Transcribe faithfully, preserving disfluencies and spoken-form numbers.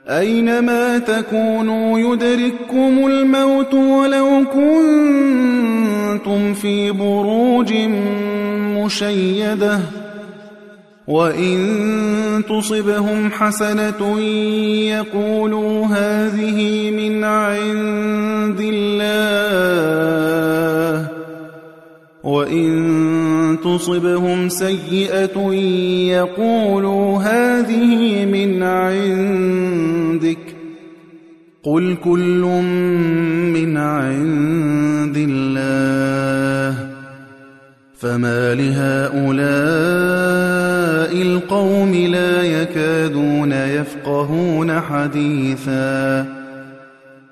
أينما تكونوا يدرككم الموت ولو كنتم في بروج مشيدة وإن تصبهم حسنة يقولوا هذه من عند الله وإن تصبهم سيئة يقولوا هذه من عندك قل كل من عند الله فما لهؤلاء القوم لا يكادون يفقهون حديثا